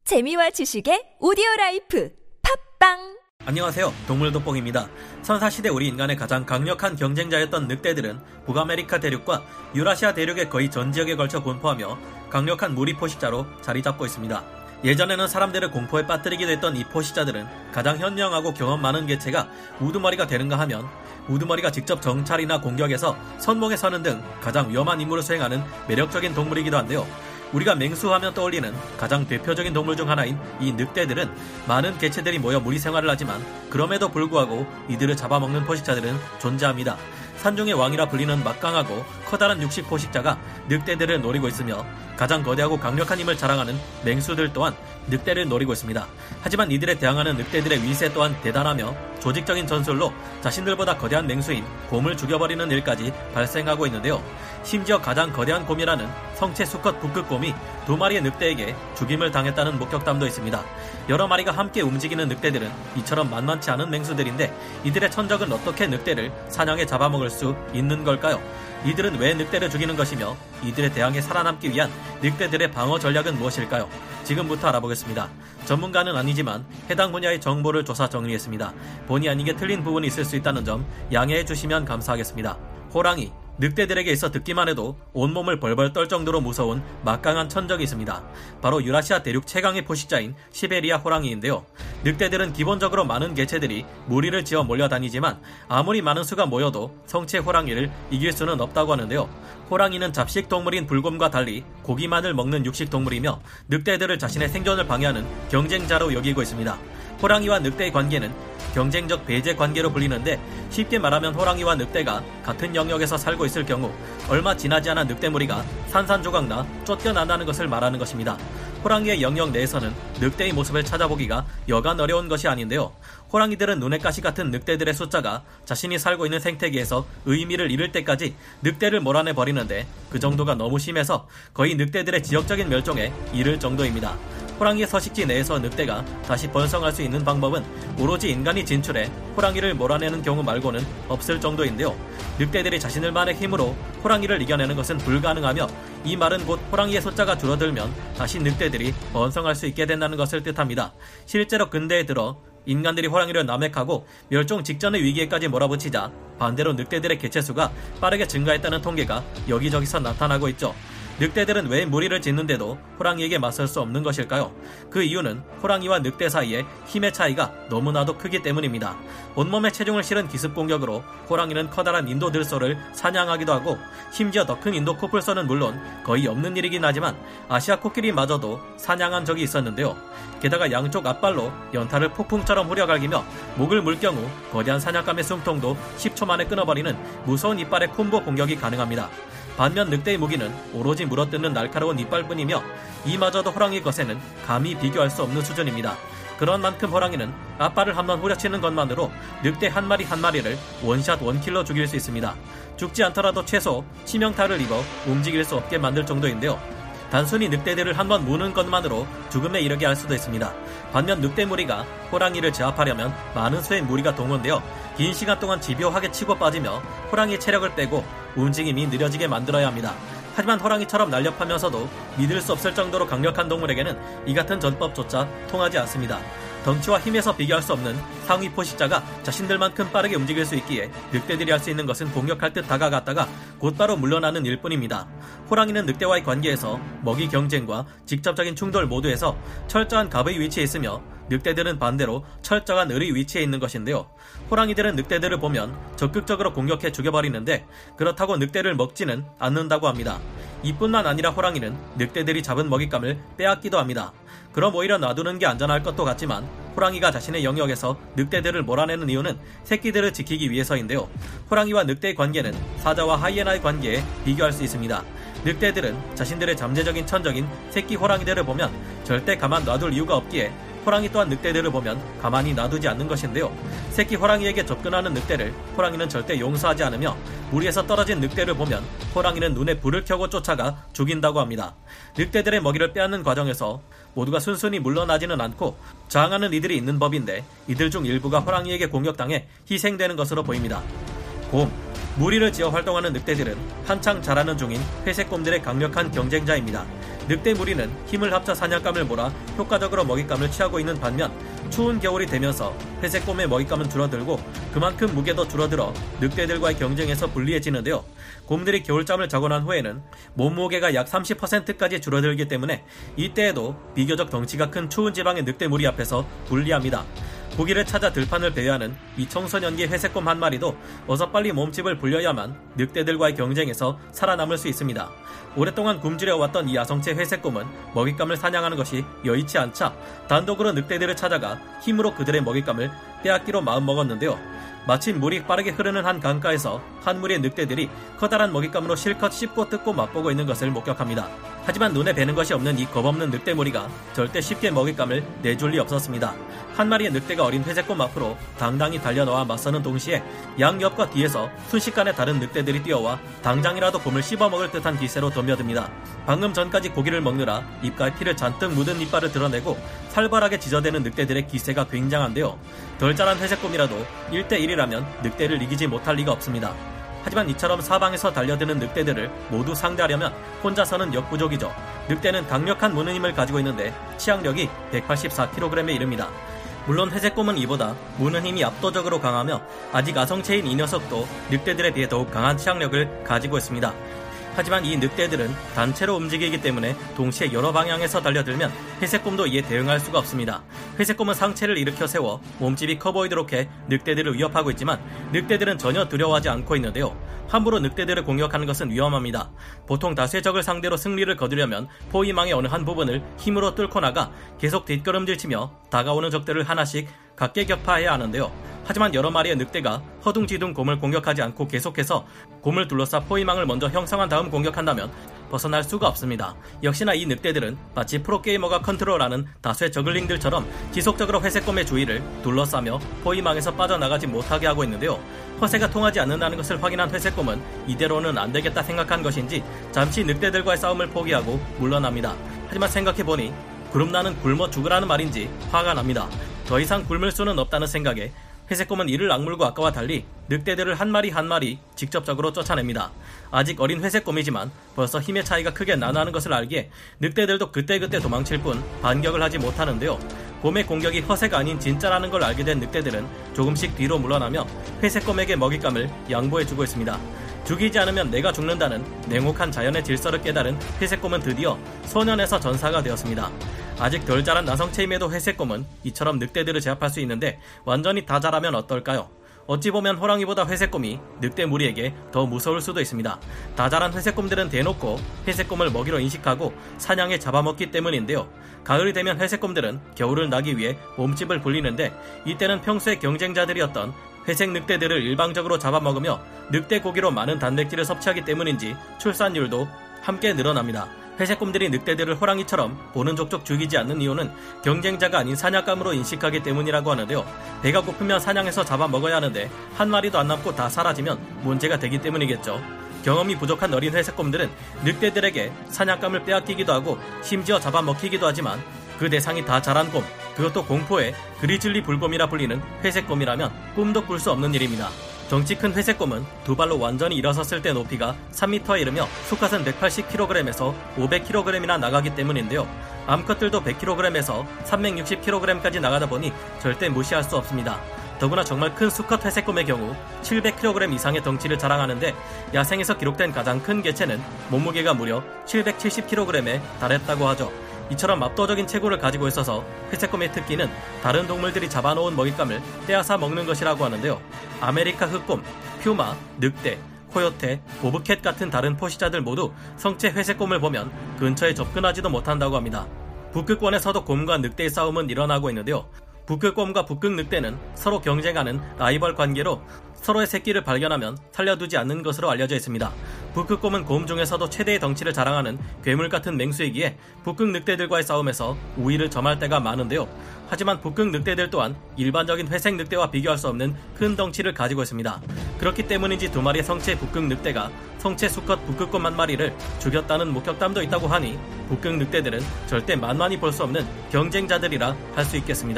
재미와 지식의 오디오라이프 팝빵. 안녕하세요, 동물돋보기입니다. 선사시대 우리 인간의 가장 강력한 경쟁자였던 늑대들은 북아메리카 대륙과 유라시아 대륙의 거의 전 지역에 걸쳐 분포하며 강력한 무리 포식자로 자리 잡고 있습니다. 예전에는 사람들을 공포에 빠뜨리기도 했던 이 포식자들은 가장 현명하고 경험 많은 개체가 우두머리가 되는가 하면 우두머리가 직접 정찰이나 공격에서 선봉에 서는 등 가장 위험한 임무를 수행하는 매력적인 동물이기도 한데요. 우리가 맹수하면 떠올리는 가장 대표적인 동물 중 하나인 이 늑대들은 많은 개체들이 모여 무리 생활을 하지만 그럼에도 불구하고 이들을 잡아먹는 포식자들은 존재합니다. 산중의 왕이라 불리는 막강하고 커다란 육식 포식자가 늑대들을 노리고 있으며 가장 거대하고 강력한 힘을 자랑하는 맹수들 또한 늑대를 노리고 있습니다. 하지만 이들에 대항하는 늑대들의 위세 또한 대단하며 조직적인 전술로 자신들보다 거대한 맹수인 곰을 죽여버리는 일까지 발생하고 있는데요. 심지어 가장 거대한 곰이라는 성체 수컷 북극곰이 2마리의 늑대에게 죽임을 당했다는 목격담도 있습니다. 여러 마리가 함께 움직이는 늑대들은 이처럼 만만치 않은 맹수들인데 이들의 천적은 어떻게 늑대를 사냥해 잡아먹을 수 있는 걸까요? 이들은 왜 늑대를 죽이는 것이며 이들에 대항해 살아남기 위한 늑대들의 방어 전략은 무엇일까요? 지금부터 알아보겠습니다. 전문가는 아니지만 해당 분야의 정보를 조사 정리했습니다. 본의 아니게 틀린 부분이 있을 수 있다는 점 양해해 주시면 감사하겠습니다. 호랑이, 늑대들에게 있어 듣기만 해도 온몸을 벌벌 떨 정도로 무서운 막강한 천적이 있습니다. 바로 유라시아 대륙 최강의 포식자인 시베리아 호랑이인데요. 늑대들은 기본적으로 많은 개체들이 무리를 지어 몰려다니지만 아무리 많은 수가 모여도 성체 호랑이를 이길 수는 없다고 하는데요. 호랑이는 잡식 동물인 불곰과 달리 고기만을 먹는 육식 동물이며 늑대들을 자신의 생존을 방해하는 경쟁자로 여기고 있습니다. 호랑이와 늑대의 관계는 경쟁적 배제 관계로 불리는데 쉽게 말하면 호랑이와 늑대가 같은 영역에서 살고 있을 경우 얼마 지나지 않아 늑대 무리가 산산조각나 쫓겨난다는 것을 말하는 것입니다. 호랑이의 영역 내에서는 늑대의 모습을 찾아보기가 여간 어려운 것이 아닌데요. 호랑이들은 눈의 가시 같은 늑대들의 숫자가 자신이 살고 있는 생태계에서 의미를 잃을 때까지 늑대를 몰아내 버리는데 그 정도가 너무 심해서 거의 늑대들의 지역적인 멸종에 이를 정도입니다. 호랑이의 서식지 내에서 늑대가 다시 번성할 수 있는 방법은 오로지 인간이 진출해 호랑이를 몰아내는 경우 말고는 없을 정도인데요. 늑대들이 자신들만의 힘으로 호랑이를 이겨내는 것은 불가능하며 이 말은 곧 호랑이의 숫자가 줄어들면 다시 늑대들이 번성할 수 있게 된다는 것을 뜻합니다. 실제로 근대에 들어 인간들이 호랑이를 남획하고 멸종 직전의 위기에까지 몰아붙이자 반대로 늑대들의 개체수가 빠르게 증가했다는 통계가 여기저기서 나타나고 있죠. 늑대들은 왜 무리를 짓는데도 호랑이에게 맞설 수 없는 것일까요? 그 이유는 호랑이와 늑대 사이의 힘의 차이가 너무나도 크기 때문입니다. 온몸에 체중을 실은 기습 공격으로 호랑이는 커다란 인도 들소를 사냥하기도 하고 심지어 더 큰 인도 코뿔소는 물론 거의 없는 일이긴 하지만 아시아 코끼리마저도 사냥한 적이 있었는데요. 게다가 양쪽 앞발로 연타를 폭풍처럼 후려갈기며 목을 물 경우 거대한 사냥감의 숨통도 10초 만에 끊어버리는 무서운 이빨의 콤보 공격이 가능합니다. 반면 늑대의 무기는 오로지 물어뜯는 날카로운 이빨뿐이며 이마저도 호랑이 것에는 감히 비교할 수 없는 수준입니다. 그런 만큼 호랑이는 앞발을 한번 후려치는 것만으로 늑대 한 마리 한 마리를 원샷 원킬로 죽일 수 있습니다. 죽지 않더라도 최소 치명타를 입어 움직일 수 없게 만들 정도인데요. 단순히 늑대들을 한번 무는 것만으로 죽음에 이르게 할 수도 있습니다. 반면 늑대 무리가 호랑이를 제압하려면 많은 수의 무리가 동원되어 긴 시간 동안 집요하게 치고 빠지며 호랑이의 체력을 빼고 움직임이 느려지게 만들어야 합니다. 하지만 호랑이처럼 날렵하면서도 믿을 수 없을 정도로 강력한 동물에게는 이 같은 전법조차 통하지 않습니다. 덩치와 힘에서 비교할 수 없는 상위 포식자가 자신들만큼 빠르게 움직일 수 있기에 늑대들이 할 수 있는 것은 공격할 듯 다가갔다가 곧바로 물러나는 일뿐입니다. 호랑이는 늑대와의 관계에서 먹이 경쟁과 직접적인 충돌 모두에서 철저한 갑의 위치에 있으며 늑대들은 반대로 철저한 을의 위치에 있는 것인데요. 호랑이들은 늑대들을 보면 적극적으로 공격해 죽여버리는데 그렇다고 늑대를 먹지는 않는다고 합니다. 이뿐만 아니라 호랑이는 늑대들이 잡은 먹잇감을 빼앗기도 합니다. 그럼 오히려 놔두는 게 안전할 것도 같지만 호랑이가 자신의 영역에서 늑대들을 몰아내는 이유는 새끼들을 지키기 위해서인데요. 호랑이와 늑대의 관계는 사자와 하이에나의 관계에 비교할 수 있습니다. 늑대들은 자신들의 잠재적인 천적인 새끼 호랑이들을 보면 절대 가만 놔둘 이유가 없기에 호랑이 또한 늑대들을 보면 가만히 놔두지 않는 것인데요. 새끼 호랑이에게 접근하는 늑대를 호랑이는 절대 용서하지 않으며 무리에서 떨어진 늑대를 보면 호랑이는 눈에 불을 켜고 쫓아가 죽인다고 합니다. 늑대들의 먹이를 빼앗는 과정에서 모두가 순순히 물러나지는 않고 저항하는 이들이 있는 법인데 이들 중 일부가 호랑이에게 공격당해 희생되는 것으로 보입니다. 곰, 무리를 지어 활동하는 늑대들은 한창 자라는 중인 회색곰들의 강력한 경쟁자입니다. 늑대 무리는 힘을 합쳐 사냥감을 몰아 효과적으로 먹잇감을 취하고 있는 반면 추운 겨울이 되면서 회색곰의 먹잇감은 줄어들고 그만큼 무게도 줄어들어 늑대들과의 경쟁에서 불리해지는데요. 곰들이 겨울잠을 자고 난 후에는 몸무게가 약 30%까지 줄어들기 때문에 이때에도 비교적 덩치가 큰 추운 지방의 늑대 무리 앞에서 불리합니다. 고기를 찾아 들판을 배회하는 이 청소년기 회색곰 한 마리도 어서 빨리 몸집을 불려야만 늑대들과의 경쟁에서 살아남을 수 있습니다. 오랫동안 굶주려왔던 이 야성체 회색곰은 먹잇감을 사냥하는 것이 여의치 않자 단독으로 늑대들을 찾아가 힘으로 그들의 먹잇감을 빼앗기로 마음먹었는데요. 마침 물이 빠르게 흐르는 한 강가에서 한 무리의 늑대들이 커다란 먹잇감으로 실컷 씹고 뜯고 맛보고 있는 것을 목격합니다. 하지만 눈에 뵈는 것이 없는 이 겁없는 늑대 무리가 절대 쉽게 먹잇감을 내줄 리 없었습니다. 한 마리의 늑대가 어린 회색곰 앞으로 당당히 달려나와 맞서는 동시에 양옆과 뒤에서 순식간에 다른 늑대들이 뛰어와 당장이라도 곰을 씹어먹을 듯한 기세로 덤벼듭니다. 방금 전까지 고기를 먹느라 입가에 피를 잔뜩 묻은 이빨을 드러내고 살벌하게 지저대는 늑대들의 기세가 굉장한데요. 덜 자란 회색곰이라도 1대1이라면 늑대를 이기지 못할 리가 없습니다. 하지만 이처럼 사방에서 달려드는 늑대들을 모두 상대하려면 혼자서는 역부족이죠. 늑대는 강력한 무는 힘을 가지고 있는데 치악력이 184kg에 이릅니다. 물론 회색곰은 이보다 무는 힘이 압도적으로 강하며 아직 아성체인 이 녀석도 늑대들에 비해 더욱 강한 치악력을 가지고 있습니다. 하지만 이 늑대들은 단체로 움직이기 때문에 동시에 여러 방향에서 달려들면 회색곰도 이에 대응할 수가 없습니다. 회색곰은 상체를 일으켜 세워 몸집이 커 보이도록 해 늑대들을 위협하고 있지만 늑대들은 전혀 두려워하지 않고 있는데요. 함부로 늑대들을 공격하는 것은 위험합니다. 보통 다수의 적을 상대로 승리를 거두려면 포위망의 어느 한 부분을 힘으로 뚫고 나가 계속 뒷걸음질치며 다가오는 적들을 하나씩 각계격파해야 하는데요. 하지만 여러 마리의 늑대가 허둥지둥 곰을 공격하지 않고 계속해서 곰을 둘러싸 포위망을 먼저 형성한 다음 공격한다면 벗어날 수가 없습니다. 역시나 이 늑대들은 마치 프로게이머가 컨트롤하는 다수의 저글링들처럼 지속적으로 회색곰의 주위를 둘러싸며 포위망에서 빠져나가지 못하게 하고 있는데요. 허세가 통하지 않는다는 것을 확인한 회색곰은 이대로는 안되겠다 생각한 것인지 잠시 늑대들과의 싸움을 포기하고 물러납니다. 하지만 생각해보니 그럼 나는 굶어 죽으라는 말인지 화가 납니다. 더 이상 굶을 수는 없다는 생각에 회색곰은 이를 악물고 아까와 달리 늑대들을 한 마리 한 마리 직접적으로 쫓아냅니다. 아직 어린 회색곰이지만 벌써 힘의 차이가 크게 나나는 것을 알기에 늑대들도 그때그때 도망칠 뿐 반격을 하지 못하는데요. 곰의 공격이 허세가 아닌 진짜라는 걸 알게 된 늑대들은 조금씩 뒤로 물러나며 회색곰에게 먹잇감을 양보해주고 있습니다. 죽이지 않으면 내가 죽는다는 냉혹한 자연의 질서를 깨달은 회색곰은 드디어 소년에서 전사가 되었습니다. 아직 덜 자란 나성체임에도 회색곰은 이처럼 늑대들을 제압할 수 있는데 완전히 다 자라면 어떨까요? 어찌 보면 호랑이보다 회색곰이 늑대 무리에게 더 무서울 수도 있습니다. 다 자란 회색곰들은 대놓고 회색곰을 먹이로 인식하고 사냥에 잡아먹기 때문인데요. 가을이 되면 회색곰들은 겨울을 나기 위해 몸집을 불리는데 이때는 평소의 경쟁자들이었던 회색 늑대들을 일방적으로 잡아먹으며 늑대 고기로 많은 단백질을 섭취하기 때문인지 출산율도 함께 늘어납니다. 회색곰들이 늑대들을 호랑이처럼 보는 족족 죽이지 않는 이유는 경쟁자가 아닌 사냥감으로 인식하기 때문이라고 하는데요. 배가 고프면 사냥해서 잡아먹어야 하는데 한 마리도 안 남고 다 사라지면 문제가 되기 때문이겠죠. 경험이 부족한 어린 회색곰들은 늑대들에게 사냥감을 빼앗기기도 하고 심지어 잡아먹히기도 하지만 그 대상이 다 자란 곰, 그것도 공포의 그리즐리 불곰이라 불리는 회색곰이라면 꿈도 꿀 수 없는 일입니다. 덩치 큰 회색곰은 두 발로 완전히 일어섰을 때 높이가 3m에 이르며 수컷은 180kg에서 500kg이나 나가기 때문인데요. 암컷들도 100kg에서 360kg까지 나가다 보니 절대 무시할 수 없습니다. 더구나 정말 큰 수컷 회색곰의 경우 700kg 이상의 덩치를 자랑하는데 야생에서 기록된 가장 큰 개체는 몸무게가 무려 770kg에 달했다고 하죠. 이처럼 압도적인 체구를 가지고 있어서 회색곰의 특기는 다른 동물들이 잡아놓은 먹잇감을 떼앗아 먹는 것이라고 하는데요. 아메리카 흑곰, 퓨마, 늑대, 코요테, 보브캣 같은 다른 포식자들 모두 성체 회색곰을 보면 근처에 접근하지도 못한다고 합니다. 북극권에서도 곰과 늑대의 싸움은 일어나고 있는데요. 북극곰과 북극늑대는 서로 경쟁하는 라이벌 관계로 서로의 새끼를 발견하면 살려두지 않는 것으로 알려져 있습니다. 북극곰은 곰 중에서도 최대의 덩치를 자랑하는 괴물 같은 맹수이기에 북극늑대들과의 싸움에서 우위를 점할 때가 많은데요. 하지만 북극늑대들 또한 일반적인 회색 늑대와 비교할 수 없는 큰 덩치를 가지고 있습니다. 그렇기 때문인지 두 마리의 성체 북극늑대가 성체 수컷 북극곰 한 마리를 죽였다는 목격담도 있다고 하니 북극늑대들은 절대 만만히 볼 수 없는 경쟁자들이라 할 수 있겠습니다.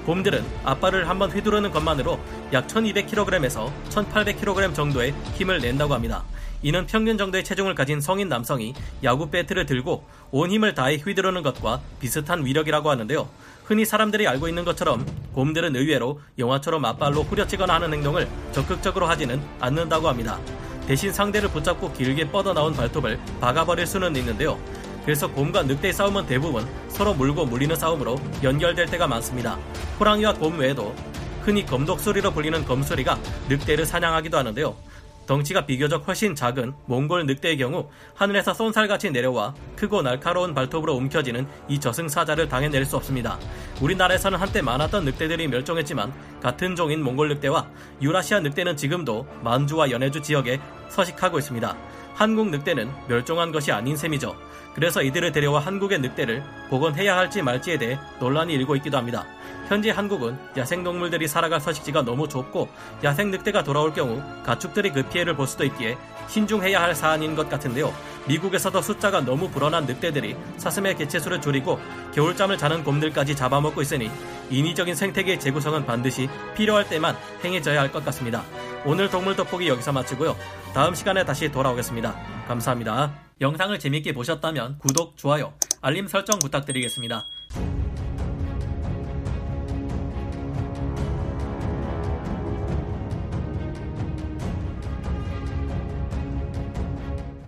곰들은 앞발을 한번 휘두르는 것만으로 약 1200kg에서 1800kg 정도의 힘을 낸다고 합니다. 이는 평균 정도의 체중을 가진 성인 남성이 야구 배트를 들고 온 힘을 다해 휘두르는 것과 비슷한 위력이라고 하는데요. 흔히 사람들이 알고 있는 것처럼 곰들은 의외로 영화처럼 앞발로 후려치거나 하는 행동을 적극적으로 하지는 않는다고 합니다. 대신 상대를 붙잡고 길게 뻗어나온 발톱을 박아버릴 수는 있는데요. 그래서 곰과 늑대의 싸움은 대부분 서로 물고 물리는 싸움으로 연결될 때가 많습니다. 호랑이와 곰 외에도 흔히 검독수리로 불리는 검수리가 늑대를 사냥하기도 하는데요. 덩치가 비교적 훨씬 작은 몽골 늑대의 경우 하늘에서 쏜살같이 내려와 크고 날카로운 발톱으로 움켜쥐는 이 저승사자를 당해낼 수 없습니다. 우리나라에서는 한때 많았던 늑대들이 멸종했지만 같은 종인 몽골 늑대와 유라시아 늑대는 지금도 만주와 연해주 지역에 서식하고 있습니다. 한국 늑대는 멸종한 것이 아닌 셈이죠. 그래서 이들을 데려와 한국의 늑대를 복원해야 할지 말지에 대해 논란이 일고 있기도 합니다. 현재 한국은 야생동물들이 살아갈 서식지가 너무 좁고 야생 늑대가 돌아올 경우 가축들이 그 피해를 볼 수도 있기에 신중해야 할 사안인 것 같은데요. 미국에서도 숫자가 너무 불어난 늑대들이 사슴의 개체수를 줄이고 겨울잠을 자는 곰들까지 잡아먹고 있으니 인위적인 생태계의 재구성은 반드시 필요할 때만 행해져야 할 것 같습니다. 오늘 동물 돋보기 여기서 마치고요. 다음 시간에 다시 돌아오겠습니다. 감사합니다. 영상을 재밌게 보셨다면 구독, 좋아요, 알림 설정 부탁드리겠습니다.